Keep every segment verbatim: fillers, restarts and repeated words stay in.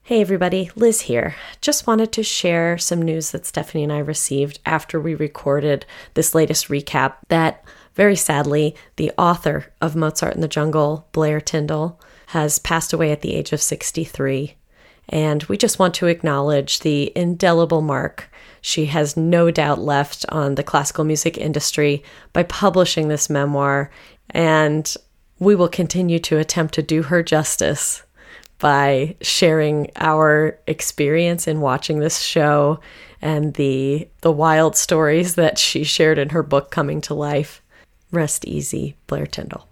Hey everybody, Liz here. Just wanted to share some news that Stephanie and I received after we recorded this latest recap that, very sadly, the author of Mozart in the Jungle, Blair Tyndall, has passed away at the age of sixty-three. And we just want to acknowledge the indelible mark she has no doubt left on the classical music industry by publishing this memoir. And we will continue to attempt to do her justice by sharing our experience in watching this show and the the wild stories that she shared in her book Coming to Life. Rest easy, Blair Tyndall.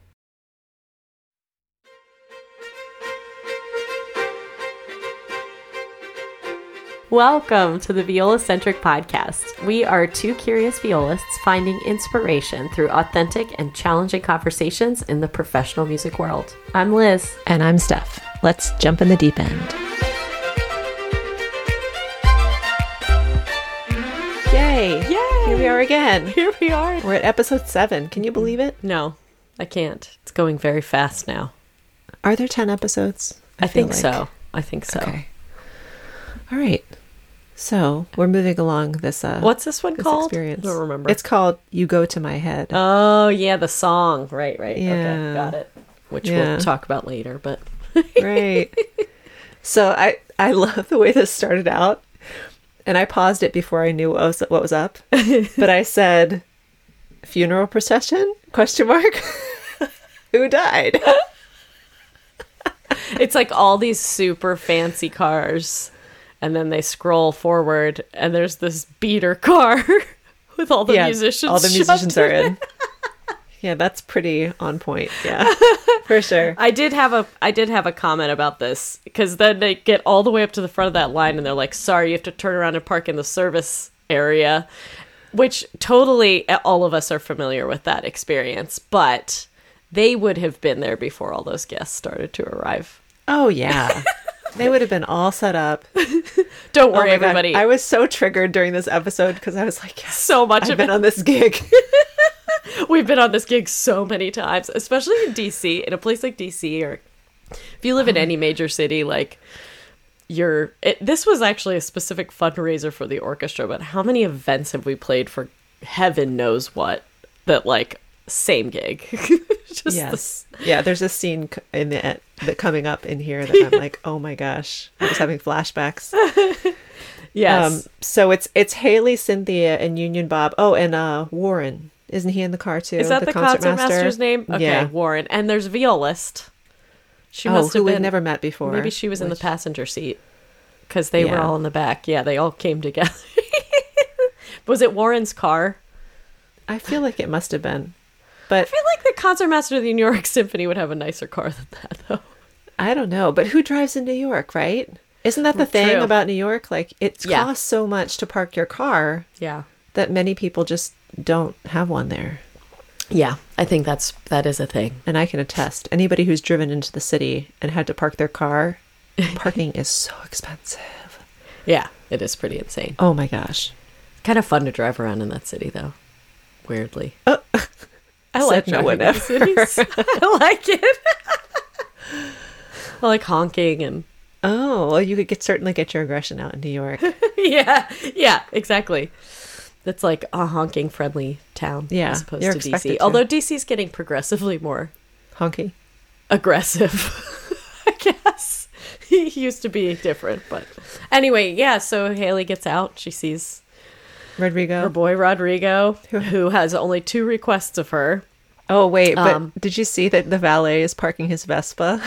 Welcome to the Viola-centric podcast. We are two curious violists finding inspiration through authentic and challenging conversations in the professional music world. I'm Liz. And I'm Steph. Let's jump in the deep end. Yay! Yay! Here we are again. Here we are. We're at episode seven. Can you believe it? No, I can't. It's going very fast now. Are there ten episodes? I, I think like. so. I think so. Okay. All right. So we're moving along this. Uh, What's this one this called? Experience. I don't remember. It's called "You Go to My Head." Oh yeah, the song. Right, right. Yeah. Okay, got it. Which Yeah. we'll talk about later, but Right. So I I love the way this started out, and I paused it before I knew what was what was up. But I said, "Funeral procession?" Question mark. Who died? It's like all these super fancy cars, and then they scroll forward, and there's this beater car with all the yeah, musicians. all the shoved musicians are in. in. Yeah, that's pretty on point. Yeah, for sure. I did have a I did have a comment about this, because then they get all the way up to the front of that line and they're like, sorry, you have to turn around and park in the service area, which totally all of us are familiar with that experience, but they would have been there before all those guests started to arrive. Oh yeah. They would have been all set up. Don't worry, Oh my God. everybody. I was so triggered during this episode because I was like, yes, so much I've of been it. on this gig. We've been on this gig so many times, especially in D C, in a place like D C, or if you live in any major city, like you're, it, this was actually a specific fundraiser for the orchestra, but how many events have we played for heaven knows what, that like same gig? Just Yes. this- Yeah, there's a scene c- in the that coming up in here that I'm like, oh my gosh, I was having flashbacks. Yes. Um, so it's it's Haley, Cynthia, and Union Bob. Oh, and uh, Warren. Isn't he in the car too? Is that the, concertmaster's name? Okay, Yeah. Warren. And there's a violist. She Oh, must who have we've been, never met before. maybe she was in the which- passenger seat, because they were Yeah. all in the back. Yeah, they all came together. Was it Warren's car? I feel like it must have been. I But feel like the concertmaster of the New York Symphony would have a nicer car than that, though. I don't know. But who drives in New York, right? Isn't that the thing True. about New York? Like, it Yeah. costs so much to park your car Yeah. that many people just don't have one there. Yeah, I think that's that is a thing. And I can attest, anybody who's driven into the city and had to park their car, parking is so expensive. Yeah, it is pretty insane. Oh my gosh. Kind of fun to drive around in that city, though. Weirdly. Oh. I like Said no driving one in the ever. cities. I like it. I like honking and Oh, well, you could get, certainly get your aggression out in New York. yeah, yeah, exactly. It's like a honking friendly town, Yeah, as opposed you're to D expected C. to. Although D C's getting progressively more Honky. aggressive, I guess. He used to be different, but anyway, yeah. So Haley gets out. She sees Rodrigo. her boy Rodrigo, who has only two requests of her. Oh, wait, but Um, did you see that the valet is parking his Vespa?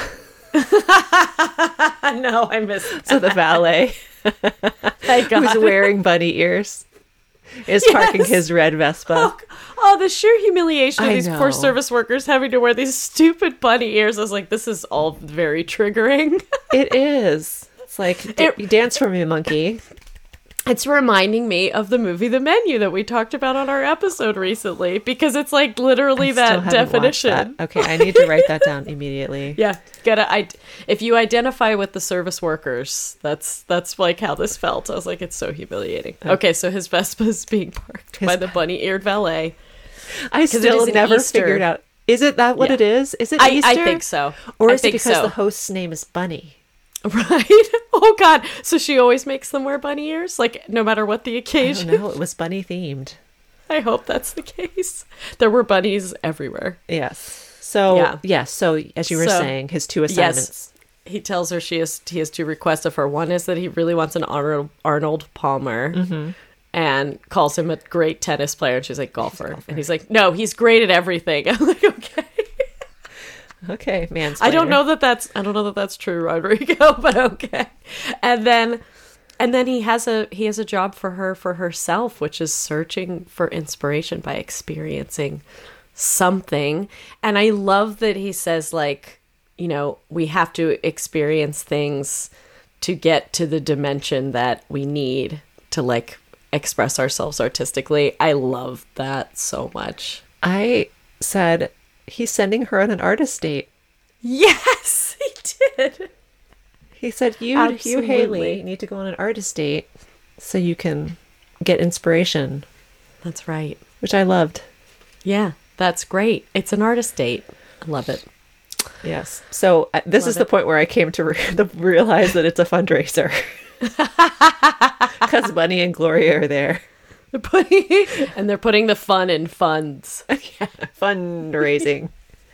No, I missed that. So the valet, Thank God. who's wearing bunny ears, is Yes. parking his red Vespa. Oh, oh, the sheer humiliation of I these know. poor service workers having to wear these stupid bunny ears. I was like, this is all very triggering. It is. It's like, d- It- you dance for me, monkey. It's reminding me of the movie The Menu that we talked about on our episode recently, because it's like literally I still that haven't watched definition. that. Okay, I need to write that down immediately. Yeah, gotta. I if you identify with the service workers, that's that's like how this felt. I was like, it's so humiliating. Okay, so his Vespa is being parked His by the Ve- bunny-eared valet. I it still is an never Easter. figured out. Is it that what Yeah. it is? Is it I, Easter? I think so. Or I is it think because so. the host's name is Bunny? Right? Oh, God. So she always makes them wear bunny ears? Like, no matter what the occasion? I don't know. It was bunny themed. I hope that's the case. There were bunnies everywhere. Yes. So, Yeah. yes. So, as you were So, saying, his two assignments. Yes, he tells her she has, he has two requests of her. One is that he really wants an Arnold, Arnold Palmer. Mm-hmm. And calls him a great tennis player. And she's like, golfer. golfer. And he's like, no, he's great at everything. I'm like, okay. Okay, man. I don't know that that's, I don't know that that's true, Rodrigo, but okay. And then, and then he has a, he has a job for her, for herself, which is searching for inspiration by experiencing something. And I love that he says, like, you know, we have to experience things to get to the dimension that we need to, like, express ourselves artistically. I love that so much. I said he's sending her on an artist date. Yes, he did. He said, you, Absolutely. you, Haley, need to go on an artist date so you can get inspiration. That's right. Which I loved. Yeah, that's great. It's an artist date. I love it. Yes. So uh, this Love is the it. point where I came to re- the, realize that it's a fundraiser. Because Bunny and Gloria are there. They're putting, and they're putting the fun in funds. Yeah, fundraising.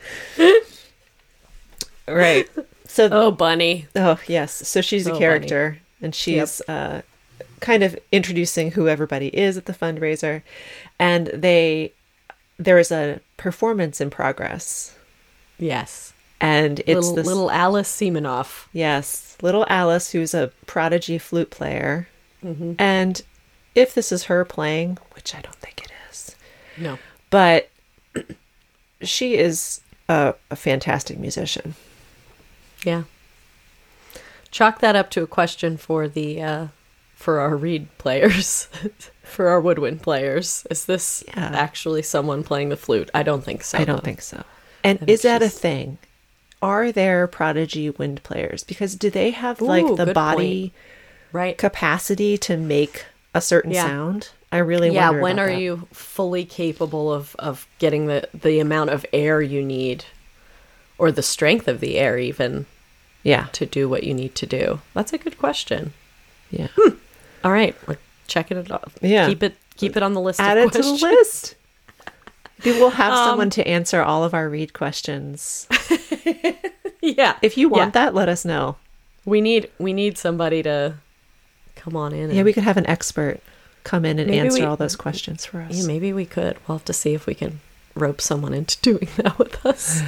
Right. So, Oh, Bunny. oh yes. So she's a Oh, character, and she's uh, kind of introducing who everybody is at the fundraiser, and they there is a performance in progress, Yes. and it's Little, this little Alice Seamanoff. yes, little Alice, who's a prodigy flute player, Mm-hmm. and if this is her playing, which I don't think it is, No. but she is a, a fantastic musician. Yeah. Chalk that up to a question for the uh, for our reed players, for our woodwind players. Is this Yeah. actually someone playing the flute? I don't think so. I don't though. think so. And think is that a she's- thing? Are there prodigy wind players? Because do they have like Ooh, the good body Right. capacity to make a certain Yeah. sound? I really Yeah. wonder. When about are that. you fully capable of, of getting the, the amount of air you need, or the strength of the air even, Yeah. to do what you need to do? That's a good question. Yeah. All right, we're checking it off. Yeah. Keep it keep it on the list. Add of it to the questions. list. Maybe we'll have Um, someone to answer all of our read questions. Yeah. If you want Yeah. that, let us know. We need we need somebody to come on in. And, Yeah, we could have an expert come in and Maybe answer we- all those questions for us. Yeah, maybe we could. We'll have to see if we can rope someone into doing that with us.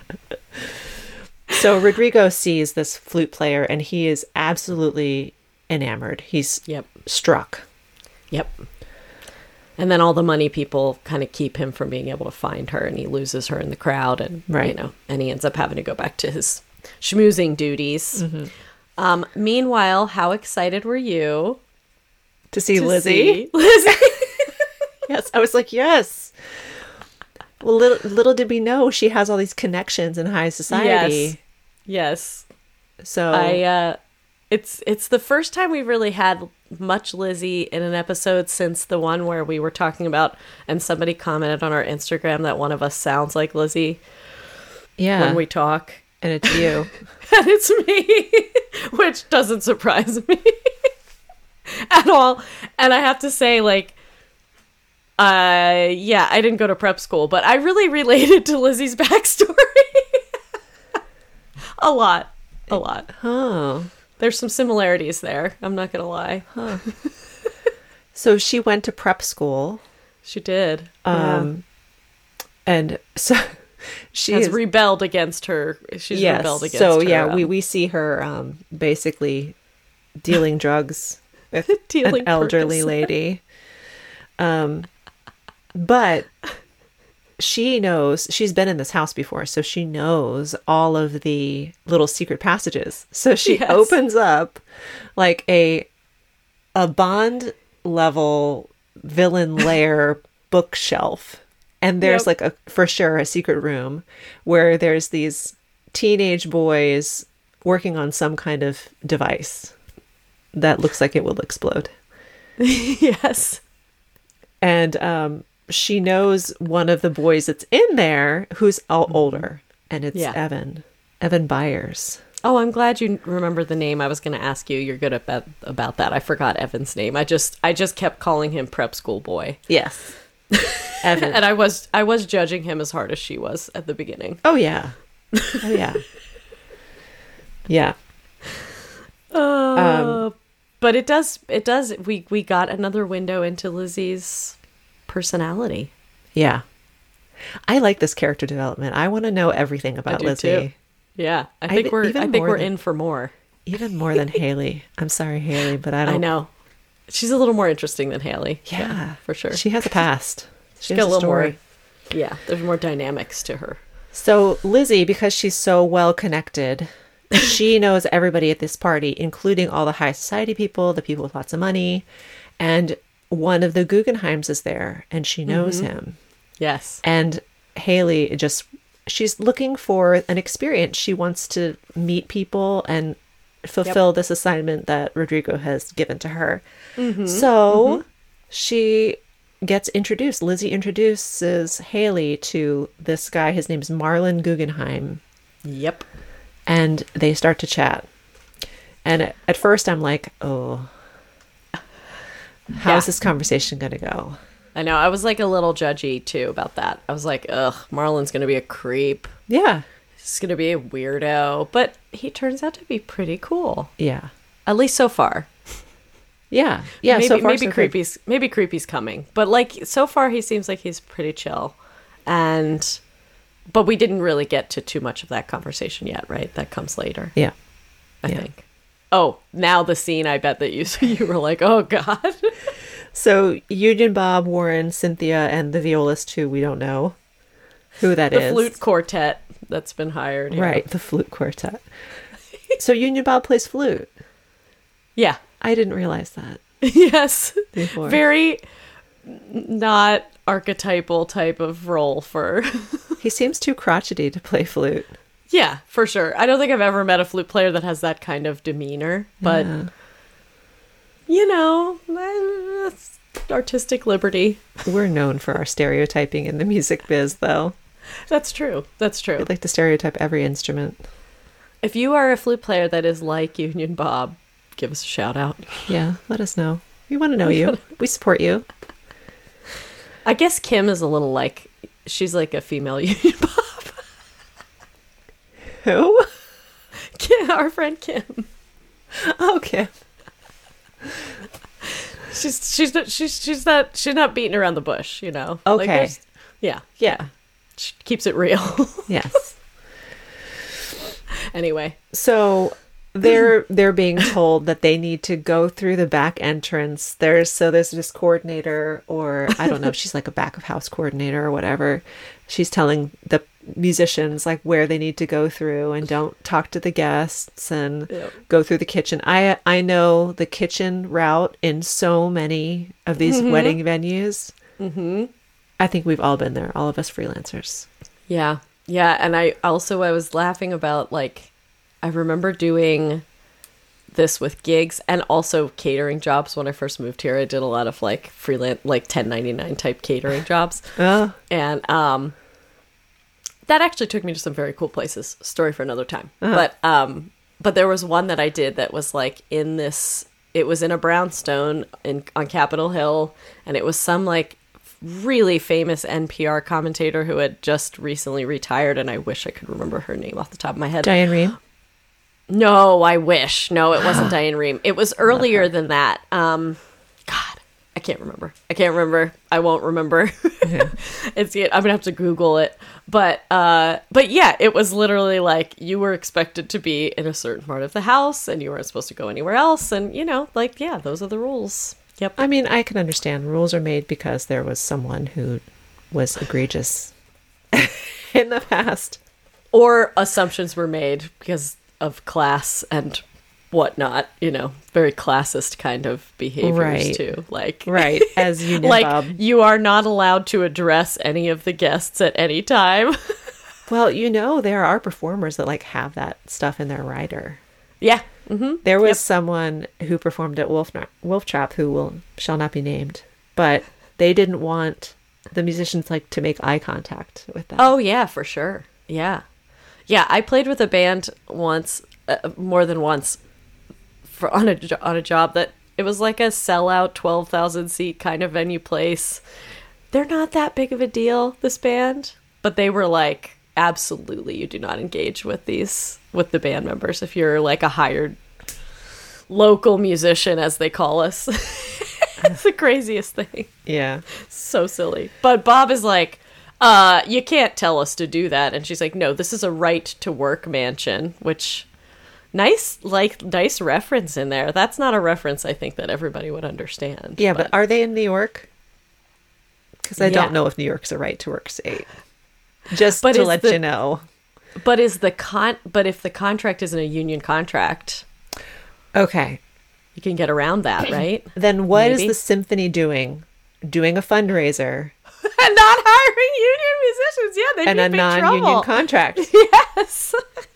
So Rodrigo sees this flute player and he is absolutely enamored. He's Yep. struck. Yep. And then all the money people kind of keep him from being able to find her, and he loses her in the crowd, and you Right. know, and he ends up having to go back to his schmoozing duties. Mm-hmm. Um, meanwhile, how excited were you To see to Lizzie. see Lizzie? Yes, I was like, yes. Well, little, little did we know she has all these connections in high society. Yes. So I uh it's it's the first time we've really had much Lizzie in an episode since the one where we were talking about, and somebody commented on our Instagram that one of us sounds like Lizzie yeah, when we talk. and it's you. And it's me, which doesn't surprise me at all. And I have to say, like, uh, yeah, I didn't go to prep school, but I really related to Lizzie's backstory. A lot. A lot. Oh, There's some similarities there. I'm not going to lie. so she went to prep school, She did. um, and so she Has is, rebelled against her. She's yes. rebelled against So her. yeah, um, we we see her um basically dealing drugs with Dealing an elderly Percocet. lady. Um, but she knows, she's been in this house before, so she knows all of the little secret passages. So she Yes. opens up like a a Bond level villain lair bookshelf. And there's Yep. like a for sure a secret room where there's these teenage boys working on some kind of device that looks like it will explode. Yes. And um, she knows one of the boys that's in there who's all older, and it's Yeah. Evan, Evan Byers. Oh, I'm glad you remember the name. I was going to ask you. You're good about about that. I forgot Evan's name. I just I just kept calling him prep school boy. Yes. Evan. And I was I was judging him as hard as she was at the beginning. Oh yeah. Oh yeah. Yeah. Uh, Um, but it does it does we we got another window into Lizzie's personality. Yeah. I like this character development. I want to know everything about do Lizzie. too. Yeah, I think I- we're even I think more we're than- in for more. Even more than Haley. I'm sorry, Haley, but I don't I know. She's a little more interesting than Haley. Yeah, for sure. She has a past. She She's has got a a little story. more. Yeah, there's more dynamics to her. So Lizzie, because she's so well connected, she knows everybody at this party, including all the high society people, the people with lots of money, and one of the Guggenheims is there, and she knows Mm-hmm. him. Yes. And Haley just, she's looking for an experience. She wants to meet people and fulfill this assignment that Rodrigo has given to her. Mm-hmm. So she gets introduced. Lizzie introduces Haley to this guy. His name's Marlon Guggenheim. Yep. And they start to chat. And at- at first I'm like, oh, how's Yeah. this conversation going to go? I know. I was like a little judgy too about that. I was like, ugh, Marlon's going to be a creep. Yeah. He's going to be a weirdo. But he turns out to be pretty cool. Yeah. At least so far. Yeah. Yeah. maybe so far, maybe so good. creepy's maybe creepy's coming. But like so far he seems like he's pretty chill. And but we didn't really get to too much of that conversation yet, right? That comes later. Yeah. I Yeah. think. Oh, now the scene I bet that you you were like, "Oh god." So Union Bob, Warren, Cynthia, and the violist who we don't know who that is. The flute quartet that's been hired. yeah. Right, the flute quartet. So Union Bob plays flute. Yeah. I didn't realize that Yes. before. Very not archetypal type of role for He seems too crotchety to play flute. Yeah, for sure. I don't think I've ever met a flute player that has that kind of demeanor, but Yeah. you know, that's artistic liberty. We're known for our stereotyping in the music biz, though. That's true. That's true. We'd like to stereotype every instrument. If you are a flute player that is like Union Bob, give us a shout out. Yeah, let us know. We want to know you. We support you. I guess Kim is a little like, she's like a female Union Bob. Who? Kim, our friend Kim. Okay. She's she's not, she's she's not she's not beating around the bush, you know. Like, Okay. there's- yeah, Yeah. she keeps it real. Yes. Anyway, So they're they're being told that they need to go through the back entrance. There's so there's this coordinator, or I don't know if she's like a back of house coordinator or whatever. She's telling the musicians like where they need to go through and don't talk to the guests and Yep. go through the kitchen. I I know the kitchen route in so many of these wedding venues. Mm-hmm. I think we've all been there, all of us freelancers. yeah, yeah, and I also I was laughing about like I remember doing this with gigs and also catering jobs when I first moved here. I did a lot of like freelance, like ten ninety-nine type catering jobs, Oh, and um, that actually took me to some very cool places. Story for another time. Uh-huh. But um, but there was one that I did that was like in this. It was in a brownstone in on Capitol Hill, and it was some like really famous N P R commentator who had just recently retired, and I wish I could remember her name off the top of my head. Diane Rehm. No, I wish. No, it wasn't Diane Rehm. It was earlier than that. Um, God, I can't remember. I can't remember. I won't remember. It's I'm gonna have to Google it. But uh, but yeah, it was literally like you were expected to be in a certain part of the house, and you weren't supposed to go anywhere else. And you know, like yeah, those are the rules. Yep. I mean, I can understand rules are made because there was someone who was egregious in the past. Or assumptions were made because of class and whatnot, you know, very classist kind of behaviors Right. too. Like, Right, as you know, like Bob. you are not allowed to address any of the guests at any time. Well, you know, there are performers that like have that stuff in their rider. Yeah. Mm-hmm. There was Yep. someone who performed at Wolf, Wolf Trap who will shall not be named, but they didn't want the musicians like to make eye contact with them. Oh yeah, for sure. Yeah. Yeah, I played with a band once uh, more than once for on a jo- on a job that it was like a sellout twelve thousand seat kind of venue place. They're not that big of a deal, this band, but they were like, absolutely, you do not engage with these with the band members if you're like a hired local musician, as they call us. It's the craziest thing. Yeah. So silly. But Bob is like, uh, you can't tell us to do that. And she's like, no, this is a right to work mansion, which nice, like nice reference in there. That's not a reference I think that everybody would understand. Yeah, but, but are they in New York? Because I yeah. don't know if New York's a right to work state. Just but to let the, you know. But is the con but if the contract isn't a union contract, okay. You can get around that, right? Then what Maybe. is the symphony doing? Doing a fundraiser. And not hiring union musicians. Yeah, they'd and be a in big non-union trouble. contract. Yes.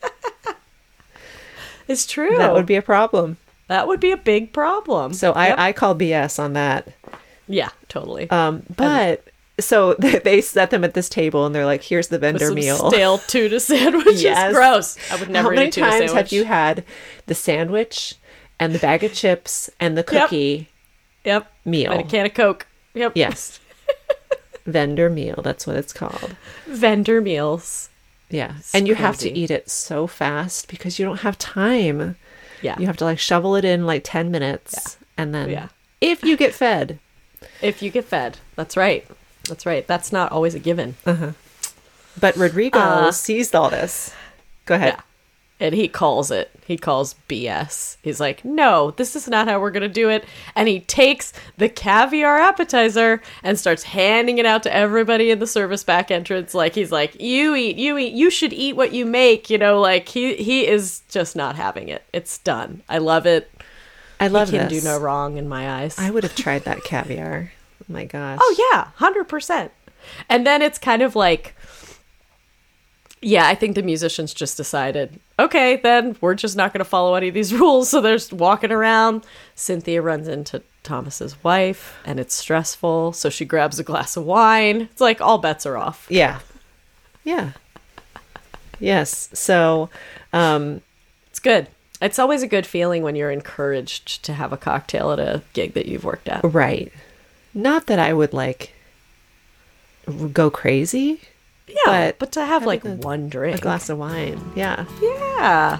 It's true. That would be a problem. That would be a big problem. So Yep. I, I call B S on that. Yeah, totally. Um, but so they, they set them at this table and they're like, here's the vendor With some meal. stale tuna sandwich. Yes. Is gross. I would never How many eat a tuna times sandwich. have you had the sandwich and the bag of chips and the cookie Yep. meal? And a can of Coke. Yep. Yes. Vendor meal. That's what it's called. Vendor meals. Yeah. It's and you have to crazy. eat it so fast because you don't have time. Yeah. You have to like shovel it in like ten minutes. And then Yeah. if you get fed. If you get fed. That's right. That's right. That's not always a given. Uh-huh. But Rodrigo Uh, seized all this. Go ahead. Yeah. And he calls it. He calls B S. He's like, no, this is not how we're going to do it. And he takes the caviar appetizer and starts handing it out to everybody in the service back entrance. Like, he's like, you eat, you eat, you should eat what you make. You know, like, he, he is just not having it. It's done. I love it. I love He can this. do no wrong in my eyes. I would have tried that caviar. Oh my gosh. Oh, yeah, one hundred percent. And then it's kind of like, yeah, I think the musicians just decided, okay, then we're just not going to follow any of these rules. So they're just walking around. Cynthia runs into Thomas's wife, and it's stressful. So she grabs a glass of wine. It's like all bets are off. Yeah. Yeah. Yes. So, um, It's good. It's always a good feeling when you're encouraged to have a cocktail at a gig that you've worked at. right. Not that I would like go crazy. Yeah, But but, to have like a- one A drink. glass of wine. Yeah. Yeah.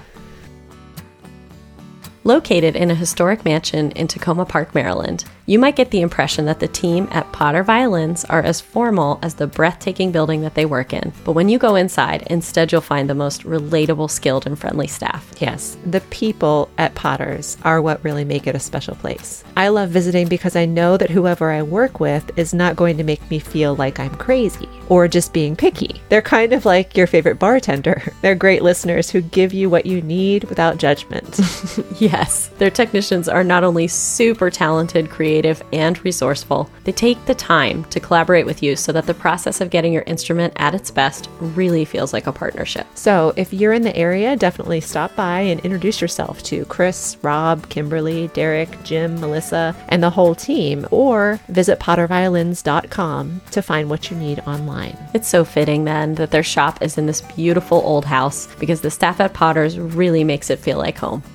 Located in a historic mansion in Tacoma Park, Maryland, you might get the impression that the team at Potter Violins are as formal as the breathtaking building that they work in. But when you go inside, instead you'll find the most relatable, skilled, and friendly staff. Yes. The people at Potter's are what really make it a special place. I love visiting because I know that whoever I work with is not going to make me feel like I'm crazy or just being picky. They're kind of like your favorite bartender. They're great listeners who give you what you need without judgment. Yes, their technicians are not only super talented, creative, and resourceful, they take the time to collaborate with you so that the process of getting your instrument at its best really feels like a partnership. So if you're in the area, definitely stop by and introduce yourself to Chris, Rob, Kimberly, Derek, Jim, Melissa, and the whole team, or visit potter violins dot com to find what you need online. It's so fitting then that their shop is in this beautiful old house because the staff at Potter's really makes it feel like home.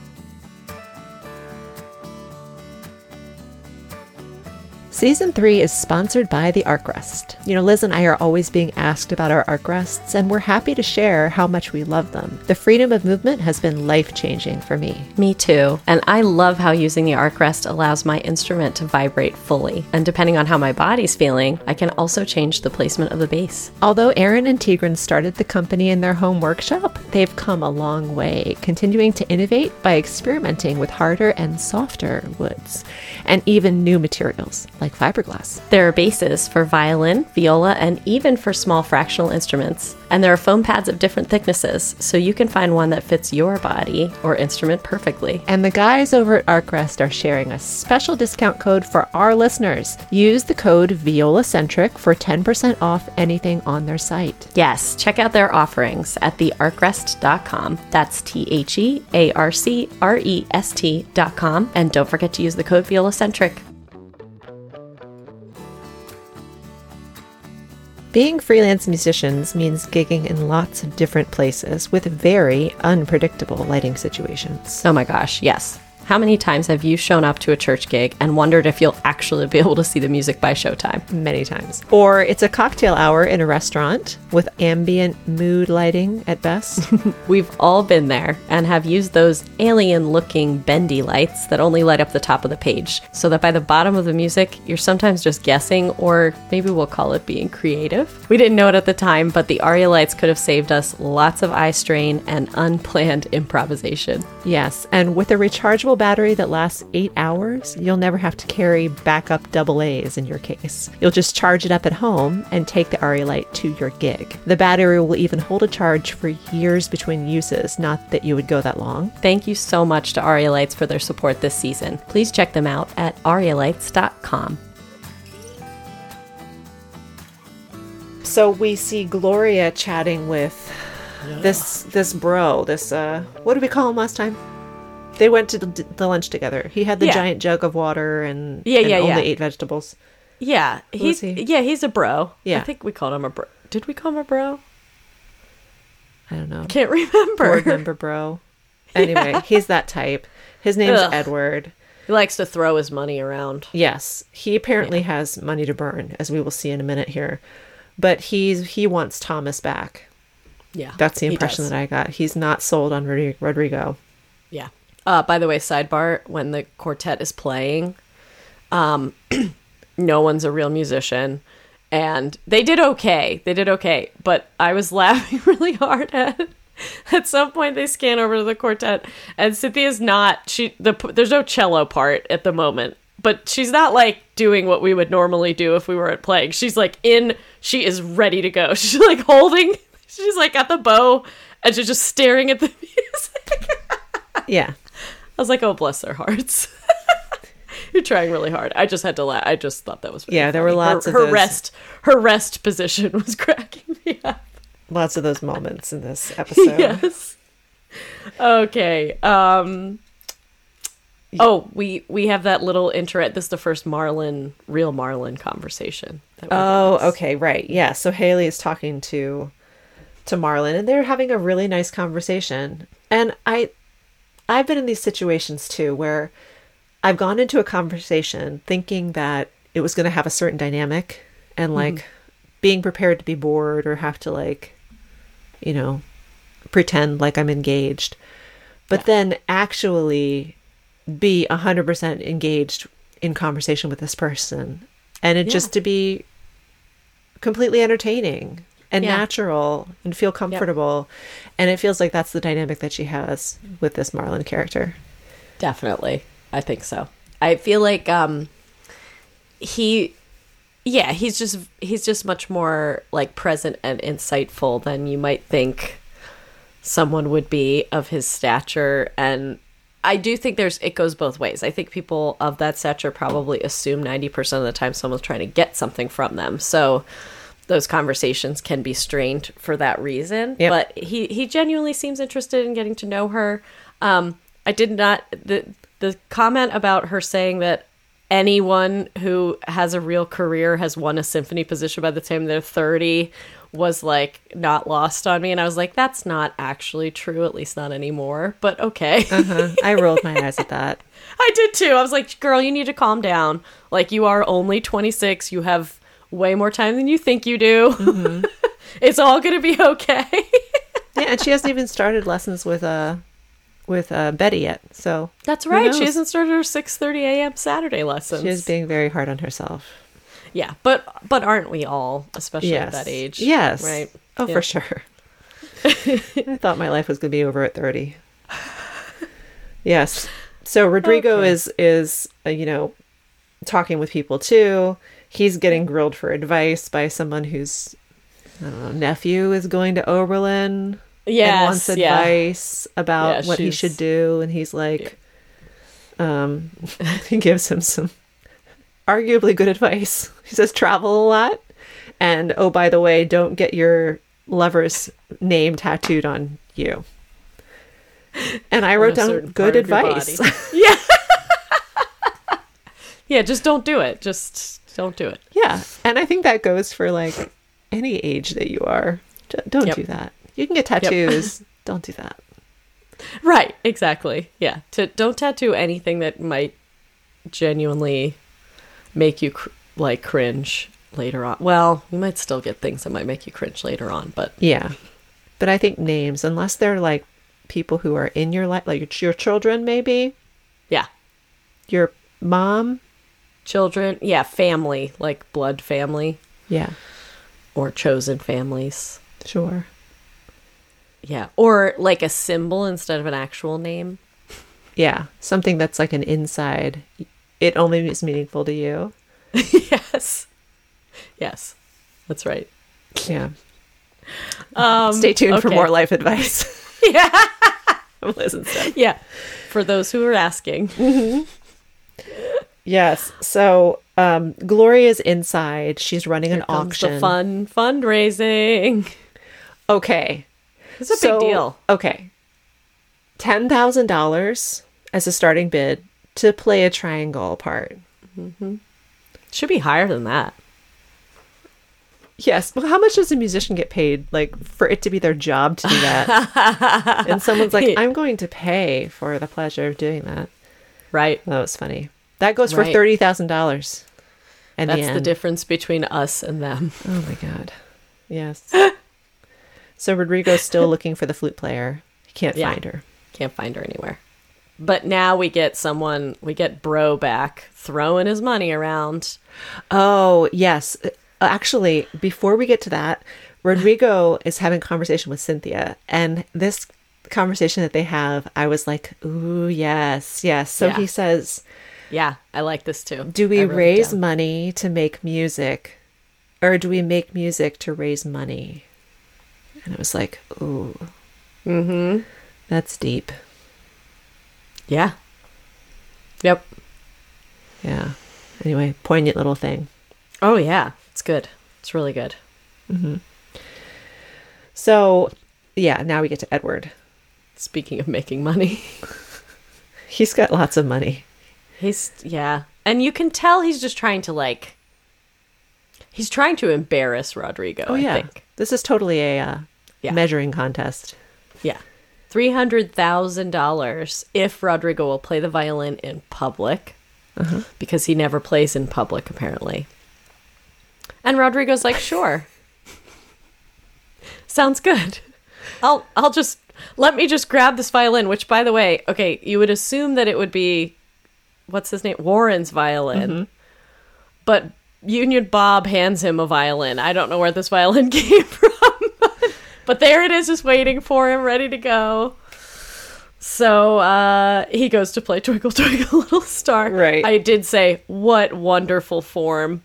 Season three is sponsored by the Arc Rest. You know, Liz and I are always being asked about our Arc Rests, and we're happy to share how much we love them. The freedom of movement has been life-changing for me. Me too. And I love how using the Arc Rest allows my instrument to vibrate fully. And depending on how my body's feeling, I can also change the placement of the bass. Although Aaron and Tigran started the company in their home workshop, they've come a long way, continuing to innovate by experimenting with harder and softer woods, and even new materials like fiberglass. There are basses for violin, viola, and even for small fractional instruments. And there are foam pads of different thicknesses, so you can find one that fits your body or instrument perfectly. And the guys over at ArcRest are sharing a special discount code for our listeners. Use the code ViolaCentric for ten percent off anything on their site. Yes, check out their offerings at the arc rest dot com. That's T H E A R C R E S T dot com. And don't forget to use the code ViolaCentric. Being freelance musicians means gigging in lots of different places with very unpredictable lighting situations. Oh my gosh, yes. How many times have you shown up to a church gig and wondered if you'll actually be able to see the music by showtime? Many times. Or it's a cocktail hour in a restaurant with ambient mood lighting at best. We've all been there and have used those alien-looking bendy lights that only light up the top of the page, so that by the bottom of the music, you're sometimes just guessing, or maybe we'll call it being creative. We didn't know it at the time, but the Aria lights could have saved us lots of eye strain and unplanned improvisation. Yes, and with a rechargeable battery that lasts eight hours, you'll never have to carry backup double A's in your case. You'll just charge it up at home and take the Aria light to your gig. The battery will even hold a charge for years between uses, not that you would go that long. Thank you so much to Aria Lights for their support this season. Please check them out at aria lights dot com. So we see Gloria chatting with this this bro, this, uh, what did we call him last time? They went to the, the lunch together. He had the Yeah. giant jug of water and, Yeah, and yeah, only yeah. ate vegetables. Yeah, he's he? yeah, he's a bro. Yeah. I think we called him a bro. Did we call him a bro? I don't know. Can't remember. Board member bro. Anyway, Yeah. he's that type. His name's Ugh. Edward. He likes to throw his money around. Yes, he apparently has money to burn, as we will see in a minute here. But he's he wants Thomas back. Yeah, That's the he impression does. that I got. He's not sold on Rodri- Rodrigo. Yeah. Uh, by the way, sidebar: when the quartet is playing, um, no one's a real musician, and they did okay. They did okay, but I was laughing really hard at. At some point, they scan over to the quartet, and Cynthia's not. She the there's no cello part at the moment, but she's not like doing what we would normally do if we weren't playing. She's like in. She is ready to go. She's like holding. She's like got the bow, and she's just staring at the music. Yeah. I was like, oh, bless their hearts. You're trying really hard. I just had to laugh. I just thought that was really Yeah, there were funny. lots her, of her those. rest. Her rest position was cracking me up. Lots of those moments in this episode. Yes. Okay. Um. Oh, we we have that little intro. This is the first Marlon, real Marlon conversation. that we Oh, had. okay, right. Yeah, so Haley is talking to to Marlon, and they're having a really nice conversation. And I I've been in these situations too where I've gone into a conversation thinking that it was going to have a certain dynamic, and like Mm-hmm. being prepared to be bored or have to like, you know, pretend like I'm engaged. But Yeah. then actually be one hundred percent engaged in conversation with this person, and it Yeah. just to be completely entertaining and Yeah. natural and feel comfortable. And it feels like that's the dynamic that she has with this Marlon character. Definitely. I think so. I feel like um he yeah, he's just he's just much more like present and insightful than you might think someone would be of his stature. And I do think there's it goes both ways. I think people of that stature probably assume ninety percent of the time someone's trying to get something from them. So those conversations can be strained for that reason. Yep. But he, he genuinely seems interested in getting to know her. Um, I did not... The, the comment about her saying that anyone who has a real career has won a symphony position by the time they're thirty was like not lost on me. And I was like, that's not actually true, at least not anymore. But okay. Uh-huh. I rolled my eyes at that. I did too. I was like, girl, you need to calm down. Like, you are only twenty-six. You have way more time than you think you do. Mm-hmm. It's all going to be okay. Yeah, and she hasn't even started lessons with uh with uh, Betty yet. So That's who right. She knows? hasn't started her six thirty a.m. Saturday lessons. She is being very hard on herself. Yeah, but but aren't we all, especially Yes. at that age? Yes. Right. Oh, Yeah. for sure. I thought my life was going to be over at thirty. Yes. So Rodrigo Okay. is, is uh, you know, talking with people too. He's getting grilled for advice by someone whose, I don't know, nephew is going to Oberlin. Yes. And wants yeah. advice about Yeah, what he she's- should do. And he's like, um, he gives him some arguably good advice. He says, travel a lot. And, oh, by the way, don't get your lover's name tattooed on you. And I wrote a down certain good part of your advice. body. Yeah. Yeah, just don't do it. Just don't do it. Yeah. And I think that goes for like any age that you are. D- don't Yep. do that. You can get tattoos. Don't do that. Right, exactly. Yeah. To, don't tattoo anything that might genuinely make you cr- like cringe later on. Well, you might still get things that might make you cringe later on, but Yeah. But I think names, unless they're like people who are in your life, like your, your children, maybe yeah. your mom. Children, yeah, family, like blood family Yeah, or chosen families. sure. Yeah. Or like a symbol instead of an actual name. Yeah, something that's like an inside. It only is meaningful to you. Yes. Yes. That's right. Yeah. Um, Stay tuned for okay. more life advice. Yeah. from Liz and Steph. Yeah. For those who are asking. Yes. So um, Gloria's inside. She's running Here an comes auction. the fun fundraising. Okay. It's a So- big deal. Okay. ten thousand dollars as a starting bid to play a triangle part. Should be higher than that. Yes. But how much does a musician get paid, like, for it to be their job to do that? And someone's like, I'm going to pay for the pleasure of doing that. Right. That was funny. That goes for Right. thirty thousand dollars. And That's the, the end. difference between us and them. Oh my God. Yes. So Rodrigo's still looking for the flute player. He can't Yeah. find her. Can't find her anywhere. But now we get someone, we get Bro back throwing his money around. Oh, yes. Uh, Actually, before we get to that, Rodrigo is having a conversation with Cynthia. And this conversation that they have, I was like, ooh, yes, yes. So Yeah. he says, Yeah, I like this too. do we I wrote it raise down. money to make music? Or do we make music to raise money? And it was like, ooh, Mm-hmm. that's deep. Yeah. Yep. Yeah. Anyway, poignant little thing. Oh, yeah. It's good. It's really good. So, yeah, now we get to Edward. Speaking of making money. He's got lots of money. He's, yeah. And you can tell he's just trying to, like, he's trying to embarrass Rodrigo, Oh, I yeah. think. This is totally a uh, Yeah. measuring contest. Yeah. three hundred thousand dollars if Rodrigo will play the violin in public. Uh-huh. Because he never plays in public, apparently. And Rodrigo's like, sure. Sounds good. I'll I'll just let me just grab this violin, which, by the way, okay, you would assume that it would be, what's his name? Warren's violin. Mm-hmm. But Union Bob hands him a violin. I don't know where this violin came from. But there it is, just waiting for him, ready to go. So uh, he goes to play Twinkle Twinkle Little Star. Right. I did say, what wonderful form.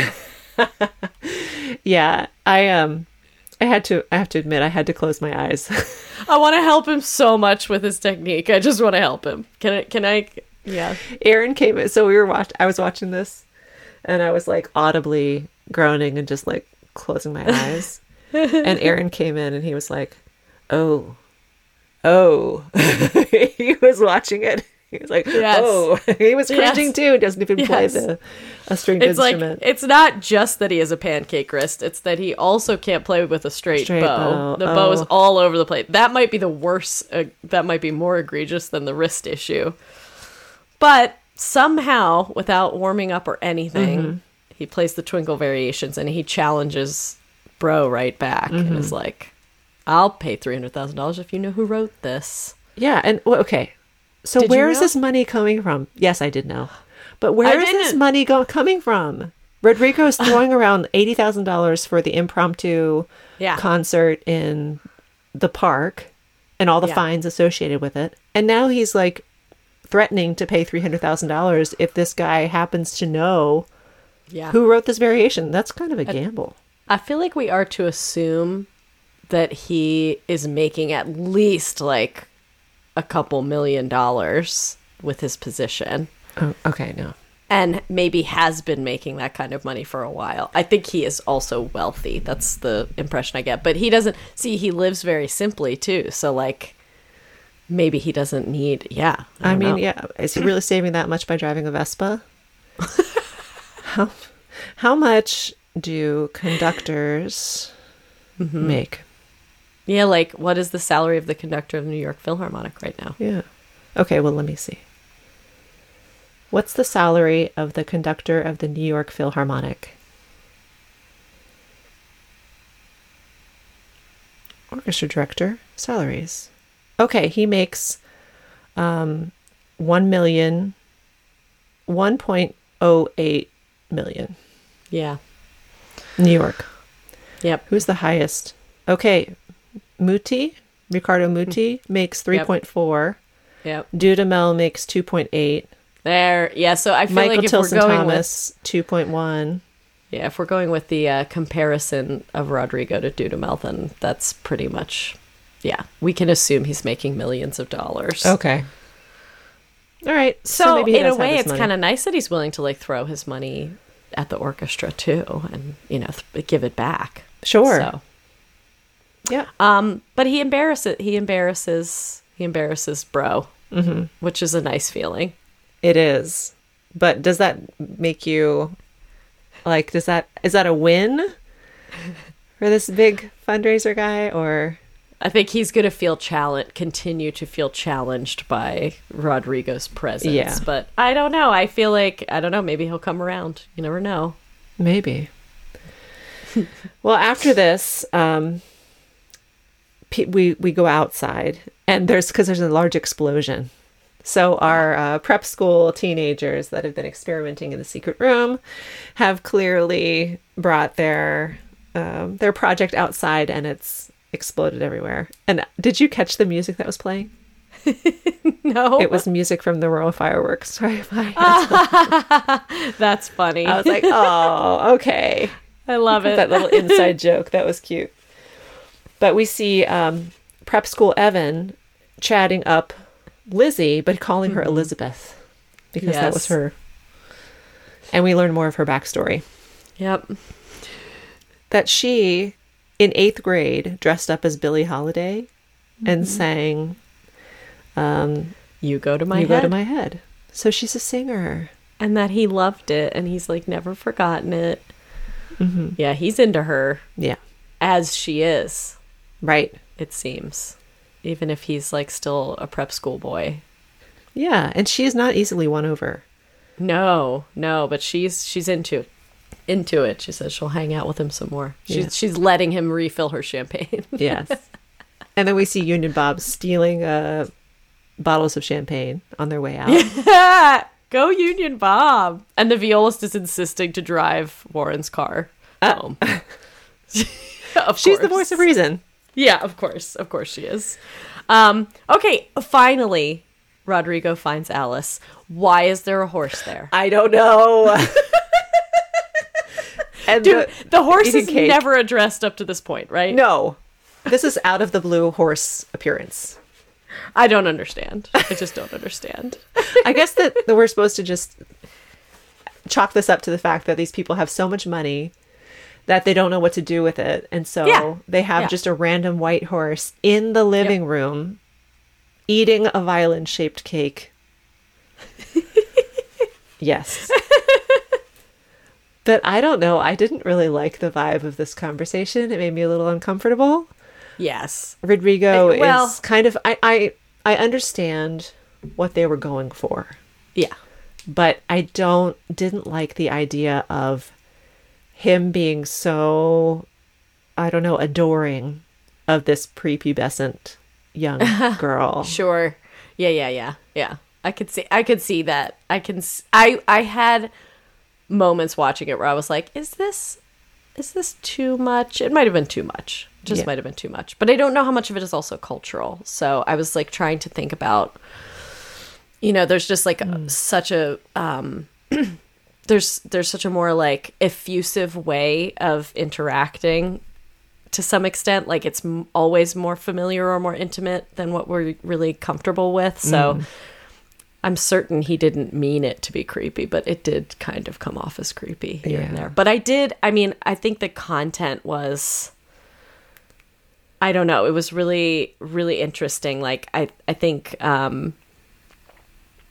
Yeah, I um I had to I have to admit I had to close my eyes. I want to help him so much with his technique. I just want to help him. Can I? Can I? Yeah. Aaron came in, so we were watch I was watching this and I was like audibly groaning and just like closing my eyes. And Aaron came in and he was like, "Oh. Oh." He was watching it. He was like, Yes. "Oh." He was cringing Yes. too. Doesn't even play Yes. the a stringed It's like, instrument. it's not just that he has a pancake wrist. It's that he also can't play with a straight, Straight bow. bow. The bow is Oh. all over the place. That might be the worst. Uh, that might be more egregious than the wrist issue. But somehow, without warming up or anything, Mm-hmm. he plays the Twinkle variations and he challenges Bro right back and Mm-hmm. is like, I'll pay three hundred thousand dollars if you know who wrote this. Yeah, and well, okay. So Did you where is know? this money coming from? Yes, I did know. But where I is this didn't. money go- coming from? Rodrigo's throwing around eighty thousand dollars for the impromptu Yeah. concert in the park and all the Yeah. fines associated with it. And now he's like threatening to pay three hundred thousand dollars if this guy happens to know Yeah. who wrote this variation. That's kind of a gamble. I feel like we are to assume that he is making at least like a couple million dollars with his position Oh, okay, no. and maybe has been making that kind of money for a while. I think he is also wealthy. That's the impression I get. But he doesn't see, he lives very simply too. So like maybe he doesn't need, yeah. I, don't mean, know. yeah, is he really saving that much by driving a Vespa? how how much do conductors Mm-hmm. make? Yeah, like, what is the salary of the conductor of the New York Philharmonic right now? Yeah. Okay, well, let me see. What's the salary of the conductor of the New York Philharmonic? Orchestra director, salaries. Okay, he makes um, one million, one point oh eight million. Yeah. New York. Yep. Who's the highest? Okay, Muti, Ricardo Muti makes three point four. Yep. Dudamel makes two point eight. There. Yeah, so I feel Michael like if Tilson we're going Thomas, with... two point one. Yeah, if we're going with the uh, comparison of Rodrigo to Dudamel, then that's pretty much... Yeah, we can assume he's making millions of dollars. Okay. All right. So, So, maybe he in a does have way, his it's money. kind of nice that he's willing to, like, throw his money at the orchestra, too, and, you know, th- give it back. Sure. So... Yeah. Um, but he embarrasses he embarrasses he embarrasses bro, Mm-hmm. which is a nice feeling. It is. But does that make you like? Does that is that a win for this big fundraiser guy, or? I think he's going to feel challenged, continue to feel challenged by Rodrigo's presence. Yeah. But I don't know. I feel like I don't know. Maybe he'll come around. You never know. Maybe. Well, after this, um, pe- we we go outside, and there's because there's a large explosion. So our uh, prep school teenagers that have been experimenting in the secret room have clearly brought their um, their project outside, and it's exploded everywhere. And did you catch the music that was playing? No, It was music from the Royal Fireworks. Sorry if I That's funny. I was like, oh, okay. I love it. That little inside joke. That was cute. But we see um, prep school Evan chatting up Lizzie, but calling her Elizabeth because that was Yes. her. And we learn more of her backstory. Yep. That she, in eighth grade, dressed up as Billie Holiday and sang um, You go to my You head. Go to My Head. So she's a singer. And that he loved it, and he's like never forgotten it. Mm-hmm. Yeah, he's into her Yeah. as she is. Right. It seems, even if he's like still a prep school boy. Yeah. And she is not easily won over. No, no, but she's she's into into it. She says she'll hang out with him some more. She's Yeah. she's letting him refill her champagne. Yes. And then we see Union Bob stealing uh, bottles of champagne on their way out. Go Union Bob! And the violist is insisting to drive Warren's car home. Of She's the course. voice of reason. Yeah, of course. Of course she is. Um, okay, finally, Rodrigo finds Alice. Why is there a horse there? I don't know. And Dude, the, the horse eating is cake. never addressed up to this point, right? No. This is out of the blue horse appearance. I don't understand. I just don't understand. I guess that, that we're supposed to just chalk this up to the fact that these people have so much money that they don't know what to do with it. And so Yeah. they have Yeah. just a random white horse in the living Yep. room eating a violin-shaped cake. Yes. But I don't know. I didn't really like the vibe of this conversation. It made me a little uncomfortable. Yes. Rodrigo Uh, well- is kind of I, I I understand what they were going for, Yeah. but I don't didn't like the idea of him being so I don't know adoring of this prepubescent young girl. Sure. Yeah, yeah, yeah. Yeah. I could see I could see that. I can s- I I had moments watching it where I was like, is this is this too much? It might have been too much. Just Yeah. might have been too much. But I don't know how much of it is also cultural. So I was like trying to think about, you know, there's just like a, such a um there's there's such a more like effusive way of interacting to some extent. Like it's m- always more familiar or more intimate than what we're really comfortable with. So I'm certain he didn't mean it to be creepy, but it did kind of come off as creepy here and Yeah. there. But I did, I mean, I think the content was, I don't know, it was really, really interesting. Like, I, I think, um,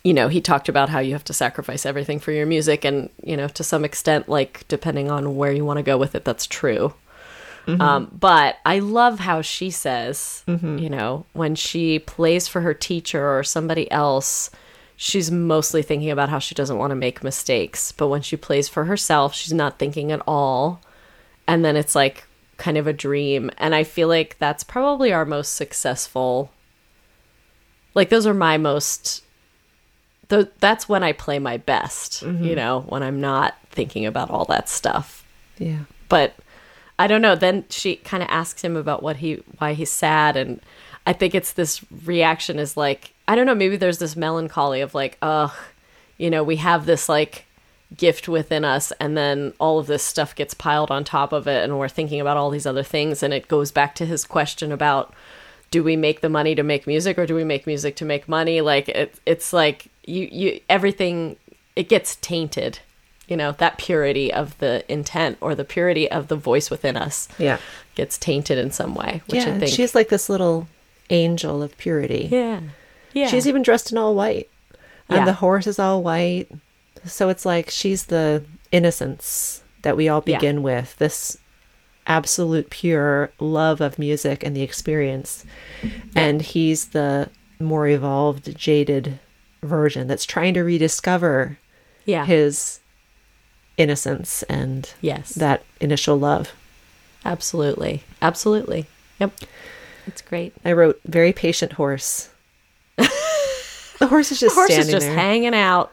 you know, he talked about how you have to sacrifice everything for your music. And, you know, to some extent, like, depending on where you want to go with it, that's true. Mm-hmm. Um, but I love how she says, mm-hmm. you know, when she plays for her teacher or somebody else, she's mostly thinking about how she doesn't want to make mistakes. But when she plays for herself, she's not thinking at all. And then it's like kind of a dream. And I feel like that's probably our most successful. Like, those are my most, th- that's when I play my best, mm-hmm. you know, when I'm not thinking about all that stuff. Yeah. But I don't know. Then she kind of asks him about what he, why he's sad. And I think it's this reaction is like, I don't know, maybe there's this melancholy of like, ugh, you know, we have this like gift within us, and then all of this stuff gets piled on top of it, and we're thinking about all these other things. And it goes back to his question about, do we make the money to make music, or do we make music to make money? Like, it, it's like you, you, everything, it gets tainted, you know, that purity of the intent or the purity of the voice within us yeah. gets tainted in some way, which yeah, I think. She's like this little angel of purity. Yeah. Yeah. She's even dressed in all white. And yeah. the horse is all white. So it's like she's the innocence that we all begin yeah. with. This absolute pure love of music and the experience. Yeah. And he's the more evolved, jaded version that's trying to rediscover yeah. his innocence and yes. that initial love. Absolutely. Absolutely. Yep. It's great. I wrote very patient horse. The horse is just the horse standing is just there. hanging out.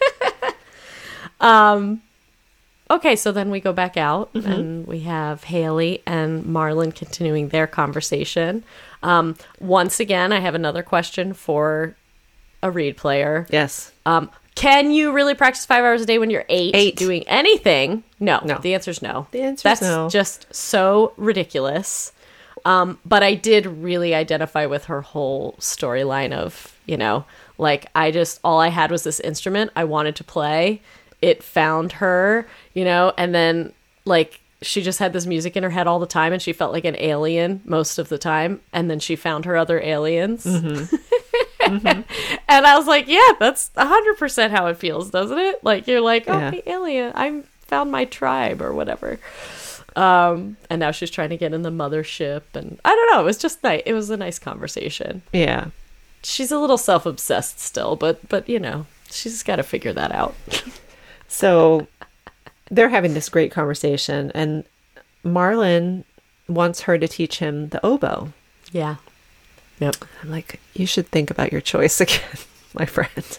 um, okay, so then we go back out, mm-hmm. and we have Haley and Marlon continuing their conversation. Um, once again, I have another question for a reed player. Yes. Um, can you really practice five hours a day when you're eight, eight. doing anything? No. No. The answer's no. The answer's That's no. That's just so ridiculous. Um, but I did really identify with her whole storyline of, you know, like, I just, all I had was this instrument I wanted to play. It found her, you know, and then, like, she just had this music in her head all the time, and she felt like an alien most of the time. And then she found her other aliens. Mm-hmm. mm-hmm. And I was like, yeah, that's one hundred percent how it feels, doesn't it? Like, you're like, oh, yeah. hey, alien, I found my tribe or whatever. Um, and now she's trying to get in the mothership, and I don't know. It was just nice. It was a nice conversation. Yeah. She's a little self-obsessed still, but, but you know, she's got to figure that out. So they're having this great conversation, and Marlon wants her to teach him the oboe. Yeah. Yep. I'm like, you should think about your choice again, my friend.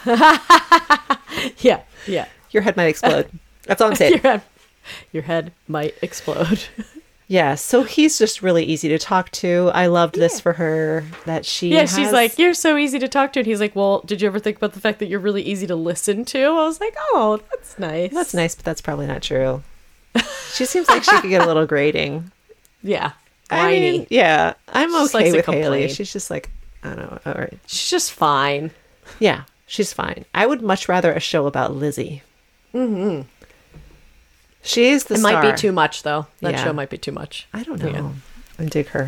yeah. Yeah. Your head might explode. That's all I'm saying. Your head, your head might explode. Yeah, so he's just really easy to talk to. I loved this yeah. for her, that she Yeah, has... she's like, you're so easy to talk to. And he's like, well, did you ever think about the fact that you're really easy to listen to? I was like, oh, that's nice. That's nice, but that's probably not true. She seems like she could get a little grating. Yeah. I mean, yeah, I'm She okay with complain. Haley. She's just like, I don't know, all right. She's just fine. Yeah, she's fine. I would much rather a show about Lizzie. Mm-hmm. She is the it star. It might be too much, though. That yeah. show might be too much. I don't know. Yeah. I dig her.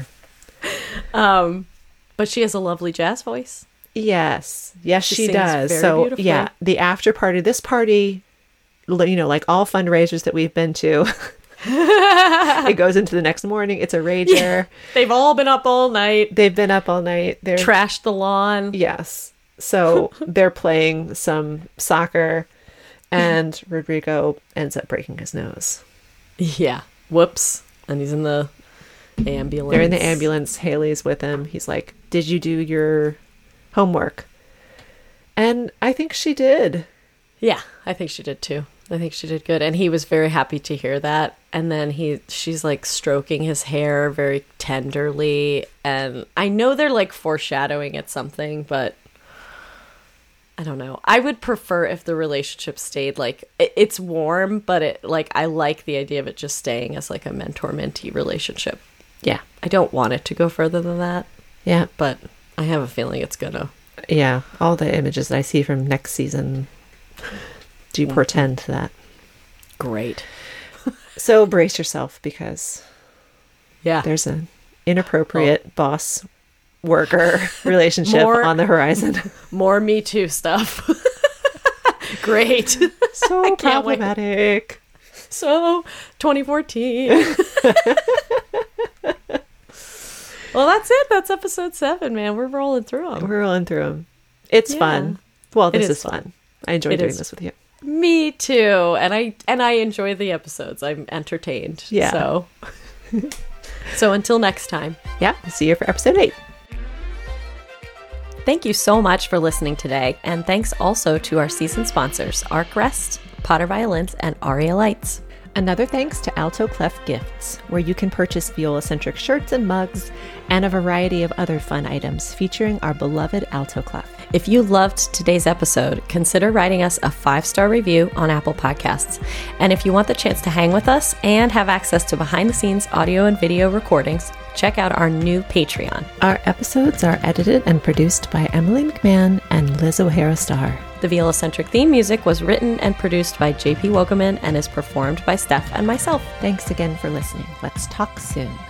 Um, but she has a lovely jazz voice. Yes. Yes, she, she sings does. very So, beautifully. yeah, the after party, this party, you know, like all fundraisers that we've been to, it goes into the next morning. It's a rager. Yeah. They've all been up all night. They've been up all night. They're trashed the lawn. Yes. So they're playing some soccer. And Rodrigo ends up breaking his nose. Yeah. Whoops. And he's in the ambulance. They're in the ambulance. Haley's with him. He's like, did you do your homework? And I think she did. Yeah, I think she did too. I think she did good. And he was very happy to hear that. And then he, she's like stroking his hair very tenderly. And I know they're like foreshadowing at something, but I don't know. I would prefer if the relationship stayed like it, it's warm, but it like I like the idea of it just staying as like a mentor-mentee relationship. Yeah. I don't want it to go further than that. Yeah. But I have a feeling it's gonna. Yeah. All the images that I see from next season do portend that. Great. So brace yourself, because yeah, there's an inappropriate oh. boss worker relationship More- on the horizon. More Me Too stuff. Great. So I can't wait. problematic. So, twenty fourteen. Well, that's it. That's episode seven, man. We're rolling through them. We're rolling through them. It's Yeah. fun. Well, this It is, is fun. fun. I enjoy It doing is. this with you. Me too. And I and I enjoy the episodes. I'm entertained. Yeah. So, so until next time. Yeah. See you for episode eight. Thank you so much for listening today, and thanks also to our season sponsors, Arkrest, Potter Violins, and Aria Lights. Another thanks to Alto Clef Gifts, where you can purchase Viola-centric shirts and mugs, and a variety of other fun items featuring our beloved Alto Clef. If you loved today's episode, consider writing us a five-star review on Apple Podcasts. And if you want the chance to hang with us and have access to behind-the-scenes audio and video recordings, check out our new Patreon. Our episodes are edited and produced by Emily McMahon and Liz O'Hara Starr. The Viola-centric theme music was written and produced by J P Wogoman and is performed by Steph and myself. Thanks again for listening. Let's talk soon.